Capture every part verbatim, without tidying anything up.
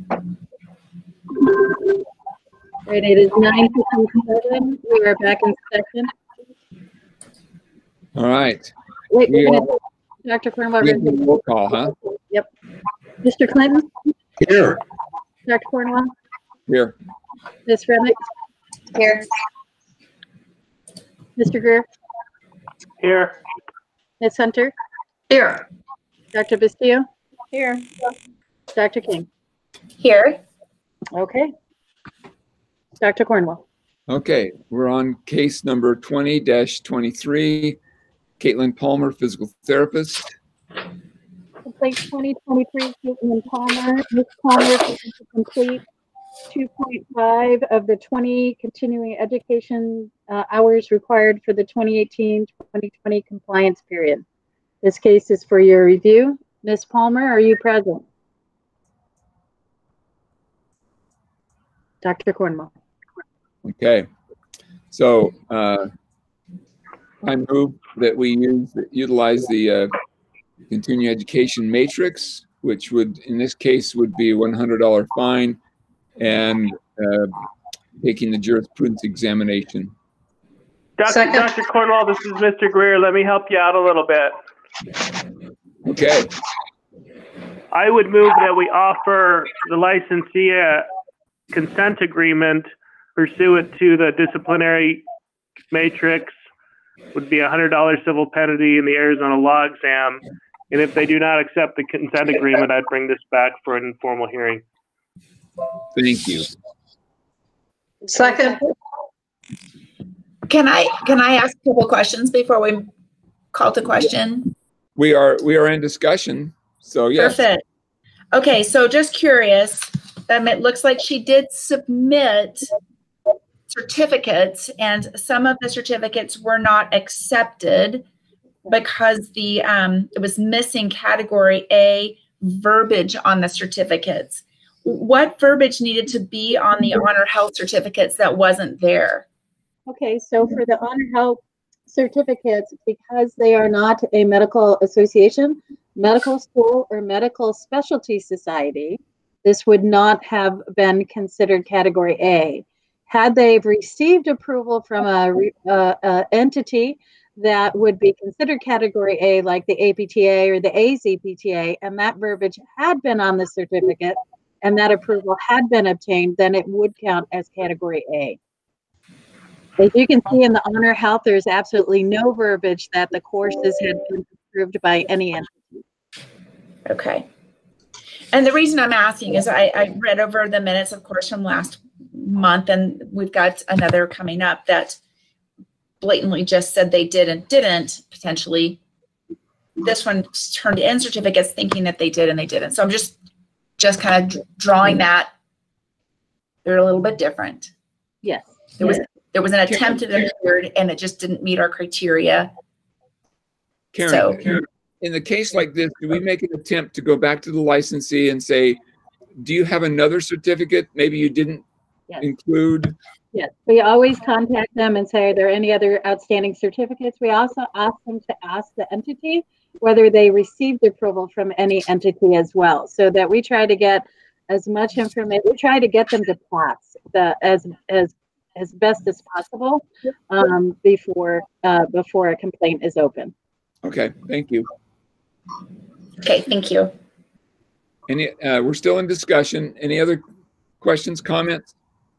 Right, it is nine fifty-seven. We are back in session. All right. Wait, We we're are, gonna, Doctor Cornwell, we we're have a gonna- roll call, huh? Yep. Mister Clinton, Here. Doctor Cornwell, Here. Miz Remick, Here. Mister Greer, Here. Miz Hunter, Here. Doctor Bastillo, Here. Doctor King. Here. Okay. Doctor Cornwell. Okay, we're on case number twenty dash twenty-three. Caitlin Palmer, physical therapist. Complaint twenty twenty-three, Caitlin Palmer. Miz Palmer to complete two point five of the twenty continuing education uh, hours required for the twenty eighteen twenty twenty compliance period. This case is for your review. Miz Palmer, are you present? Doctor Cornwell. Okay, so uh, I move that we use utilize the uh, continuing education matrix, which would in this case would be a one hundred dollar fine and uh, taking the jurisprudence examination. Doctor Second. Doctor Cornwell, this is Mister Greer. Let me help you out a little bit. Okay, I would move that we offer the licensee a consent agreement pursuant to the disciplinary matrix. Would be a one hundred dollar civil penalty in the Arizona law exam. And if they do not accept the consent agreement, I'd bring this back for an informal hearing. thank you. Second. Can I, can I ask a couple questions before we call to question? We are we are in discussion, so yes. Perfect. Okay, so just curious, um, it looks like she did submit certificates and some of the certificates were not accepted because the um, it was missing category A verbiage on the certificates. What verbiage needed to be on the Honor Health certificates that wasn't there? Okay, so for the Honor Health certificates, because they are not a medical association, medical school, or medical specialty society, this would not have been considered category A. Had they received approval from a, uh, uh, entity that would be considered category A, like the A P T A or the A Z P T A, and that verbiage had been on the certificate and that approval had been obtained, then it would count as category A. As you can see in the Honor Health, there's absolutely no verbiage that the courses had been approved by any entity. Okay. And the reason I'm asking is I, I read over the minutes, of course, from last month, and we've got another coming up that blatantly just said they did and didn't, potentially. This one turned in certificates thinking that they did and they didn't. So I'm just, just kind of drawing that. They're a little bit different. Yes. There was there was an attempt at a third, and it just didn't meet our criteria. Karen, So- Karen, in the case like this, do we make an attempt to go back to the licensee and say, do you have another certificate maybe you didn't Yes. include? Yes, we always contact them and say, are there any other outstanding certificates? We also ask them to ask the entity whether they received approval from any entity as well, so that we try to get as much information. We try to get them to pass the as as as best as possible um, before uh, before a complaint is open. Okay, thank you. Okay, thank you. Any, uh, we're still in discussion. Any other questions, comments?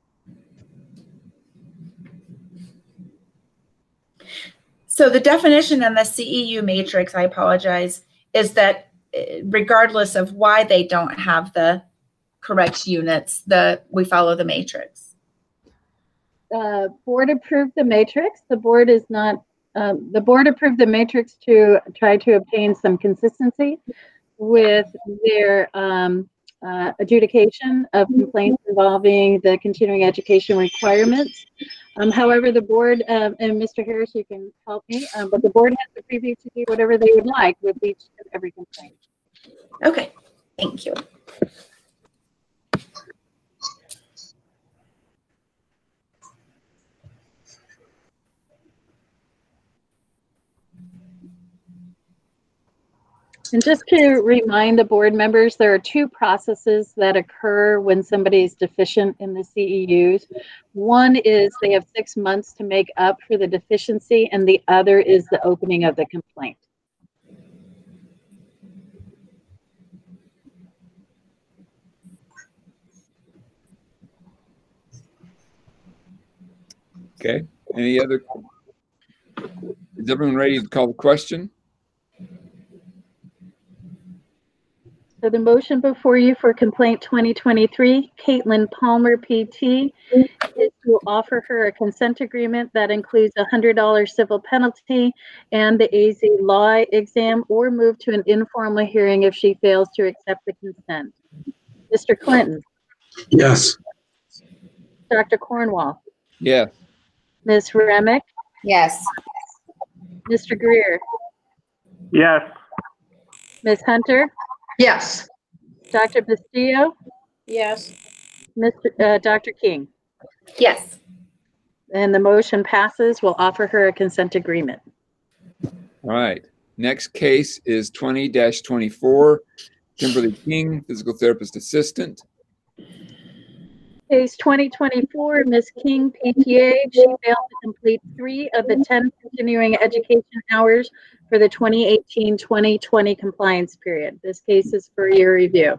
So the definition in the C E U matrix, I apologize, is that regardless of why they don't have the correct units, the we follow the matrix. Uh, board approved the matrix. The board is not. Um, the board approved the matrix to try to obtain some consistency with their um, uh, adjudication of complaints involving the continuing education requirements. Um, however, the board, um, and Mister Harris, you can help me, um, but the board has the preview to do whatever they would like with each and every complaint. Okay, thank you. And just to remind the board members, there are two processes that occur when somebody is deficient in the C E Us. One is they have six months to make up for the deficiency, and the other is the opening of the complaint. Okay. Any other? Is everyone ready to call the question? So the motion before you for complaint twenty twenty-three, Caitlin Palmer P T, is to offer her a consent agreement that includes a one hundred dollar civil penalty and the A Z law exam, or move to an informal hearing if she fails to accept the consent. Mister Clinton? Yes. Doctor Cornwall? Yes. Miz Remick? Yes. Mister Greer? Yes. Miz Hunter? Yes. Doctor Bastillo? Yes. Mister Uh, Doctor King? Yes. And the motion passes. We'll offer her a consent agreement. All right. Next case is twenty dash twenty-four, Kimberly King, physical therapist assistant. Case twenty twenty-four, Miz King, P T A, she failed to complete three of the ten continuing education hours for the twenty eighteen twenty twenty compliance period. This case is for your review.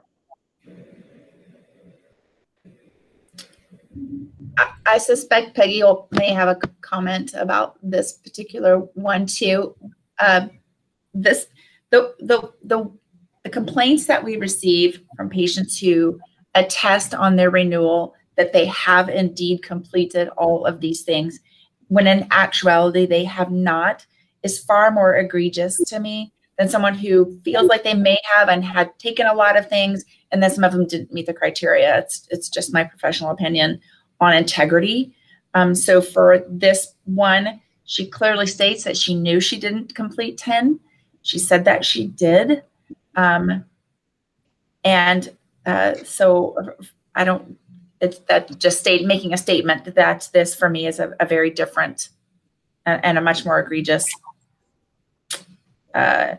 I, I suspect Peggy will, may have a comment about this particular one too. Uh, this the, the the the complaints that we receive from patients who attest on their renewal that they have indeed completed all of these things, when in actuality they have not, is far more egregious to me than someone who feels like they may have and had taken a lot of things and then some of them didn't meet the criteria. It's it's just my professional opinion on integrity. Um, so for this one, she clearly states that she knew she didn't complete ten. She said that she did. Um, and uh, so I don't, it's that just state making a statement that this for me is a, a very different and, and a much more egregious uh,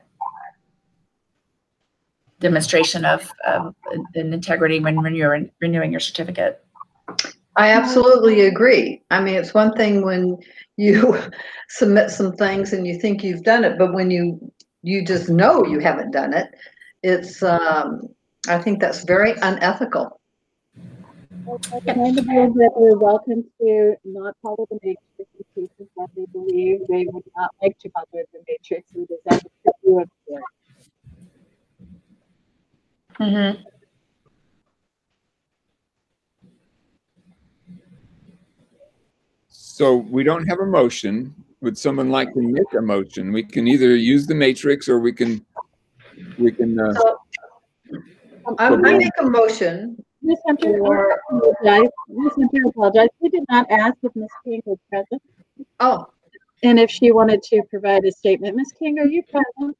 demonstration of um, an integrity when, when you're renewing your certificate. I absolutely agree. I mean, it's one thing when you submit some things and you think you've done it, but when you you just know you haven't done it, it's um, I think that's very unethical. I remind the board that we're welcome to not follow the matrix in cases that they believe they would not like to follow the matrix. It is at the review of the board. Mm-hmm. So we don't have a motion. Would someone like to make a motion? We can either use the matrix or we can, we can. Uh, So I, I make a motion. Miz Hunter, Or- I apologize. Miz Hunter, I apologize. We did not ask if Miz King was present Oh, and if she wanted to provide a statement. Miz King, are you present?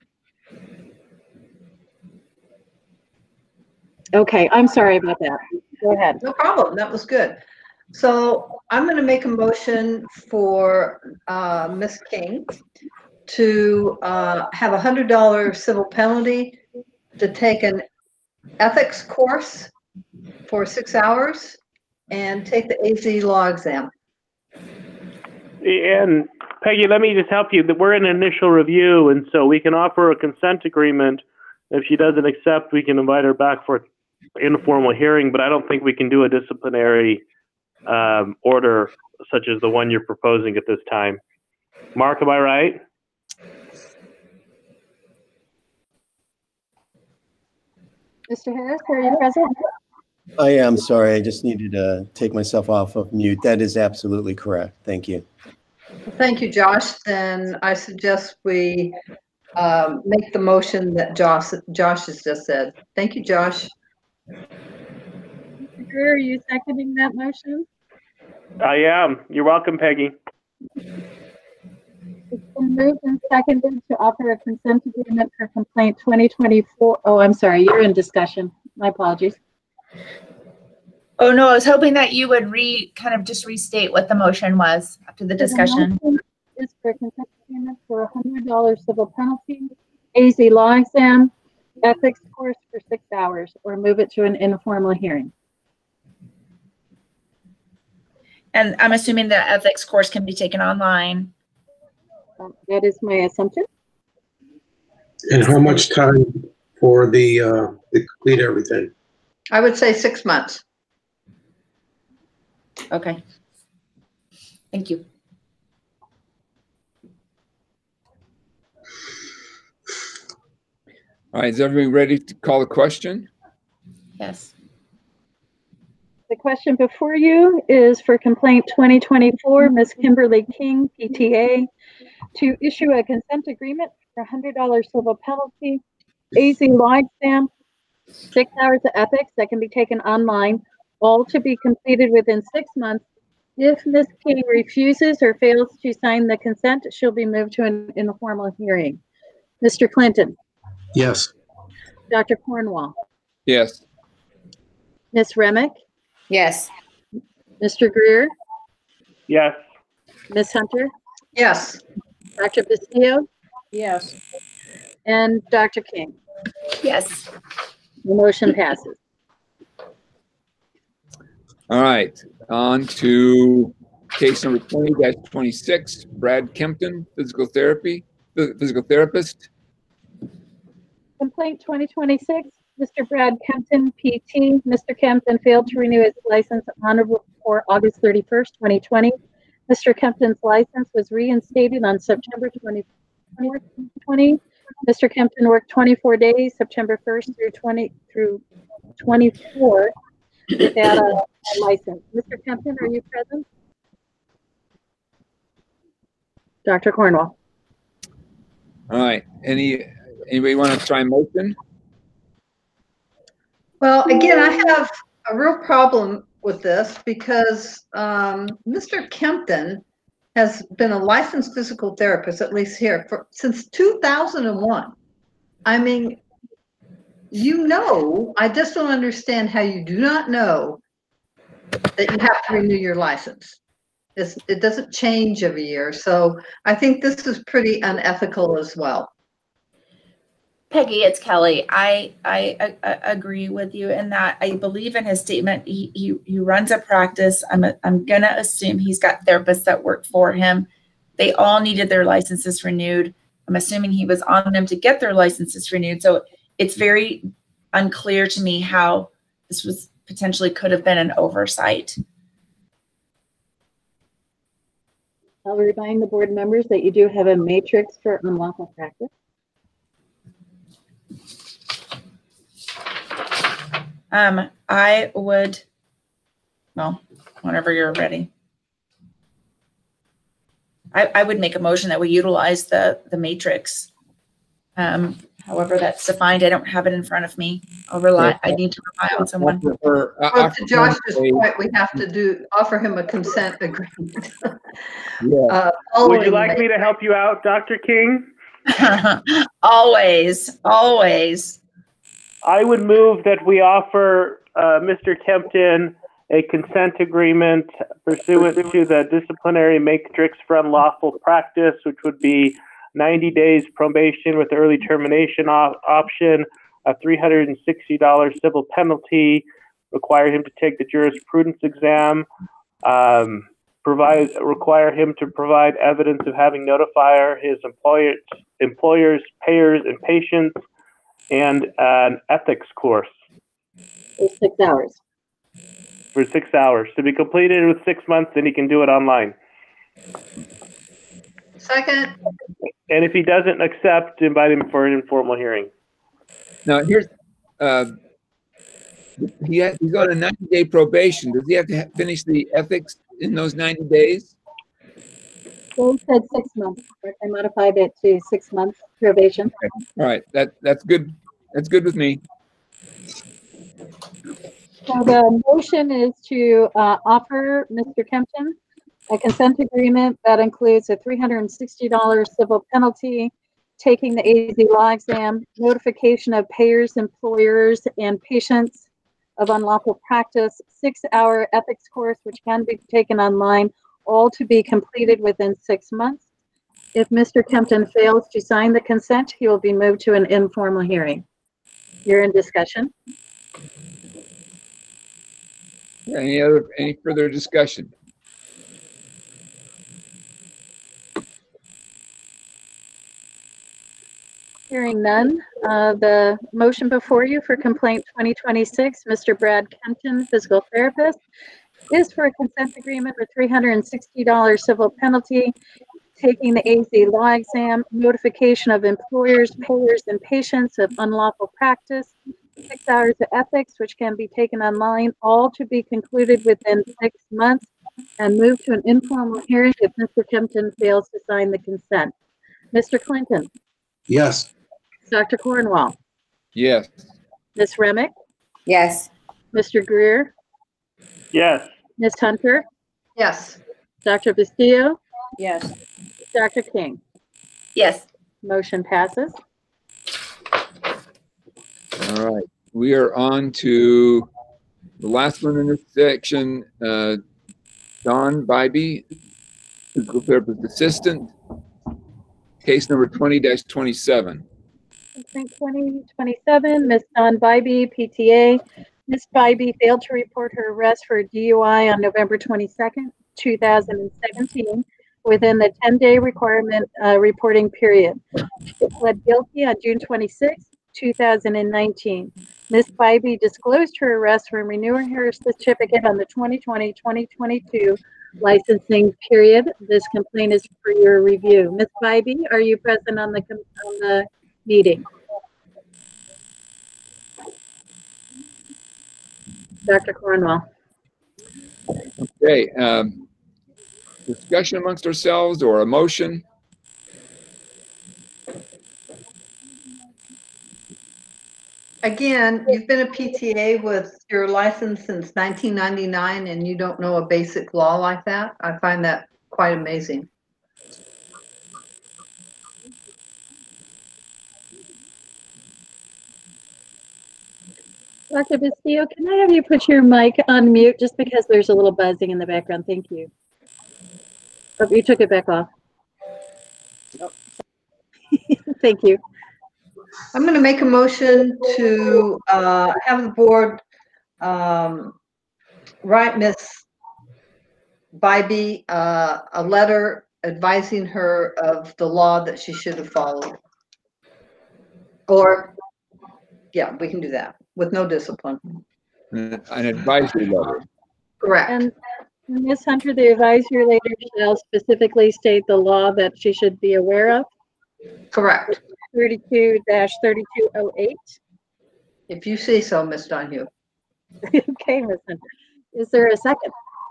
Okay, I'm sorry about that. Go ahead. no problem. That was good. So I'm going to make a motion for uh, Miz King to uh, have a one hundred dollar civil penalty to take an ethics course for six hours and take the A Z law exam. And Peggy, let me just help you. That we're in initial review, and so we can offer a consent agreement. If she doesn't accept, we can invite her back for informal hearing. But I don't think we can do a disciplinary um, order such as the one you're proposing at this time. Mark, am I right? Mister Harris, are you present? I am sorry. I just needed to take myself off of mute. That is absolutely correct. Thank you. Thank you, Josh. Then I suggest we um, make the motion that Josh, Josh has just said. Thank you, Josh. Mister Greer, are you seconding that motion? I am. You're welcome, Peggy. It's been moved and seconded to offer a consent agreement for complaint twenty twenty-four. Oh, I'm sorry, you're in discussion. My apologies. Oh, no, I was hoping that you would re kind of just restate what the motion was after the discussion. The motion is for a consent agreement for a one hundred dollar civil penalty, A Z law exam, ethics course for six hours or move it to an informal hearing. And I'm assuming the ethics course can be taken online. Um, That is my assumption. And how much time for the, uh, to complete everything? I would say six months. Okay. Thank you. All right, is everybody ready to call the question? Yes. The question before you is for complaint twenty twenty-four, Miss Kimberly King, P T A, to issue a consent agreement for a one hundred dollar civil penalty, A Z law exam, six hours of ethics that can be taken online, all to be completed within six months. If Miz King refuses or fails to sign the consent, she'll be moved to an informal hearing. Mister Clinton, Yes. Doctor Cornwall, Yes. Miss Remick, Yes. Mister Greer, Yes. Miss Hunter, Yes. Doctor Bastillo, Yes. and Doctor King. Yes. The motion passes. All right, on to case number twenty dash twenty-six, Brad Kempton, physical therapy, physical therapist. Complaint twenty twenty-six, Mister Brad Kempton, P T. Mister Kempton failed to renew his license on or before August thirty-first, twenty twenty. Mister Kempton's license was reinstated on September twenty-fourth, twenty twenty. Mister Kempton worked twenty-four days, September first through twenty through twenty-four, without a, a license. Mister Kempton, are you present? Doctor Cornwall. All right, any, anybody want to try a motion? Well, again, I have a real problem with this because um, Mister Kempton has been a licensed physical therapist, at least here, for since two thousand one. I mean, you know, I just don't understand how you do not know that you have to renew your license. It's, it doesn't change every year. So I think this is pretty unethical as well. Peggy, it's Kelly. I, I, I, I agree with you in that. I believe in his statement. He, he, he runs a practice. I'm, a, I'm going to assume he's got therapists that work for him. They all needed their licenses renewed. I'm assuming he was on them to get their licenses renewed. So it's very unclear to me how this was potentially could have been an oversight. I'll remind the board members that you do have a matrix for unlawful practice. Um, I would, well, whenever you're ready. I, I would make a motion that we utilize the, the matrix. Um, however that's defined, I don't have it in front of me. I'll rely, I need to rely on someone. Or, uh, Well, to Josh's a- point, we have to do, offer him a consent agreement. Yeah. Uh, Would you following like the- me to help you out, Doctor King? Always, always. I would move that we offer uh, Mister Kempton a consent agreement pursuant to the disciplinary matrix for unlawful practice, which would be ninety days probation with early termination op- option, a three hundred sixty dollars civil penalty, require him to take the jurisprudence exam, um, provide require him to provide evidence of having notified his employers, employers, payers, and patients, and an ethics course For six hours. for six hours to be completed with six months, and he can do it online. Second, And if he doesn't accept, invite him for an informal hearing. Now, here's, uh, he ha- he's on a ninety day probation. Does he have to ha- finish the ethics in those ninety days? They said six months, but I modified it to six months probation. All right, that, that's good. That's good with me. So the motion is to uh, offer Mister Kempton a consent agreement that includes a three hundred sixty dollars civil penalty, taking the A Z law exam, notification of payers, employers, and patients of unlawful practice, six-hour ethics course, which can be taken online, all to be completed within six months. If Mister Kempton fails to sign the consent, he will be moved to an informal hearing. You're in discussion. Any other, any further discussion? Hearing none, uh, the motion before you for complaint twenty twenty-six, Mister Brad Kenton, physical therapist, is for a consent agreement with three hundred sixty dollars civil penalty, taking the A Z law exam, notification of employers, payers, and patients of unlawful practice, six hours of ethics, which can be taken online, all to be concluded within six months, and move to an informal hearing if Mister Kempton fails to sign the consent. Mister Clinton, Yes. Doctor Cornwall, Yes. Miz Remick, Yes. Mister Greer, Yes. Miz Hunter, Yes. Doctor Bastillo, Yes. Doctor King. Yes. Motion passes. All right. We are on to the last one in this section. Uh, Don Bybee, physical therapist assistant, case number twenty dash twenty-seven. Complaint twenty twenty-seven, Miz Dawn Bybee, P T A. Miz Bybee failed to report her arrest for D U I on November twenty-second, two thousand seventeen, within the ten-day requirement uh, reporting period. She pled guilty on June twenty-sixth, two thousand nineteen. Miz Bybee disclosed her arrest when renewing her certificate on the twenty twenty twenty twenty-two licensing period. This complaint is for your review. Miz Bybee, are you present on the com- on the meeting? Doctor Cornwall. Okay. Um, discussion amongst ourselves or a motion? Again, you've been a P T A with your license since nineteen ninety-nine and you don't know a basic law like that? I find that quite amazing. Doctor Bastillo, can I have you put your mic on mute just because there's a little buzzing in the background? Thank you. Oh, you took it back off. Thank you. I'm going to make a motion to uh, have the board um, write Miss Bybee uh, a letter advising her of the law that she should have followed. Or, yeah, we can do that with no discipline. An an advisory letter. Correct. And Miz Hunter, the advisory letter shall specifically state the law that she should be aware of, Correct. thirty-two dash thirty-two oh eight. If you say so, Miss Donahue. Okay, Miz Hunter. Is there a second?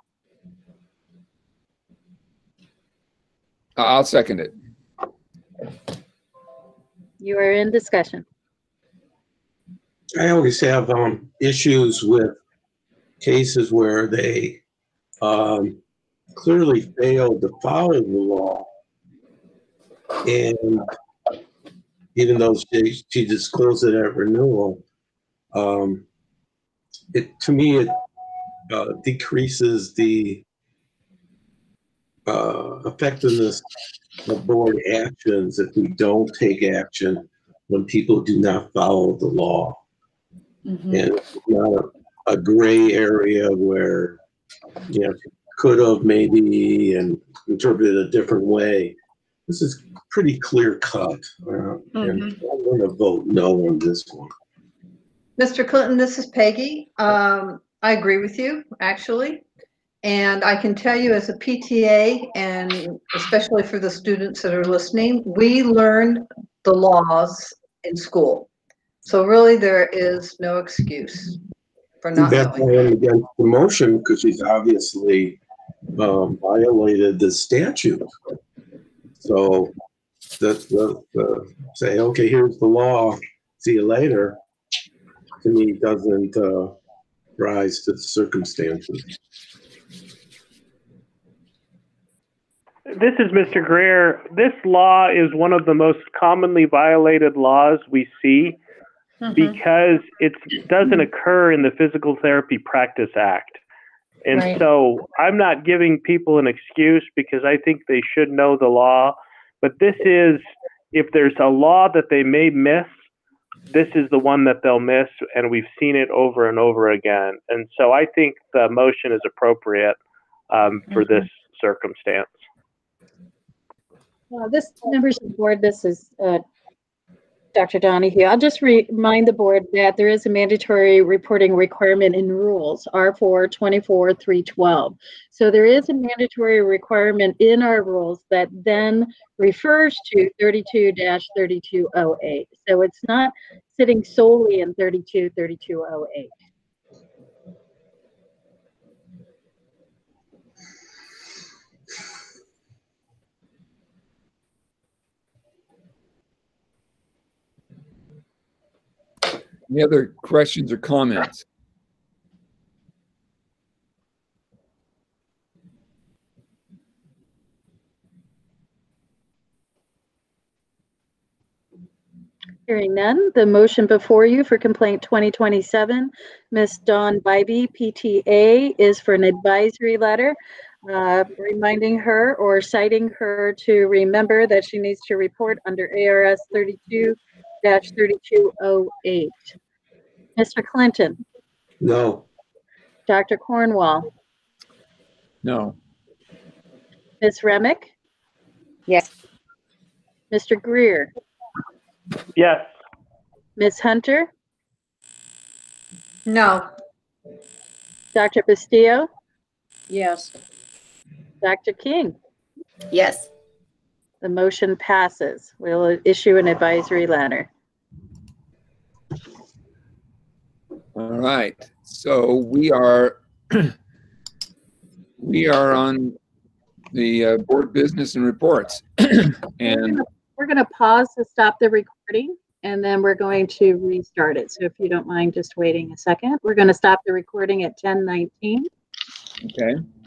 I'll second it. You are in discussion. I always have um, issues with cases where they um, clearly failed to follow the law. And even though she, she disclosed it at renewal, um, it to me, it uh, decreases the uh, effectiveness of board actions if we don't take action when people do not follow the law. Mhm. And it's not a, a gray area where, you know, could have maybe and interpreted a different way. This is pretty clear cut. Uh, and I'm going to vote no on this one. Mister Clinton, this is Peggy. Um, I agree with you, actually. And I can tell you as a P T A, and especially for the students that are listening, we learn the laws in school. So really there is no excuse for not That's knowing. why I'm against the motion, because she's obviously um, violated the statute. So the, the, the say, okay, here's the law, see you later, to me doesn't uh, rise to the circumstances. This is Mister Greer. This law is one of the most commonly violated laws we see Mhm. because it doesn't occur in the Physical Therapy Practice Act. And Right. so I'm not giving people an excuse because I think they should know the law. But this is, if there's a law that they may miss, this is the one that they'll miss, and we've seen it over and over again. And so I think the motion is appropriate um, for this circumstance. Uh, this, members of the board, this is uh, Doctor Donahue. I'll just re- remind the board that there is a mandatory reporting requirement in rules, R four twenty-four three twelve. So there is a mandatory requirement in our rules that then refers to thirty-two dash thirty-two oh eight. So it's not sitting solely in thirty-two thirty-two oh eight. Any other questions or comments? Hearing none, the motion before you for complaint twenty twenty-seven, Miss Dawn Bybee, P T A, is for an advisory letter, uh, reminding her or citing her to remember that she needs to report under A R S thirty-two dash thirty-two oh eight. Mister Clinton, No. Doctor Cornwall, No. Miss Remick, Yes. Mister Greer, Yes. Miss Hunter, No. Doctor Bastillo, Yes. Doctor King. Yes. The motion passes. We'll issue an advisory letter. All right. So we are we are on the uh, board business and reports, and We're going to pause to stop the recording, and then we're going to restart it. So if you don't mind just waiting a second, we're going to stop the recording at ten nineteen. okay.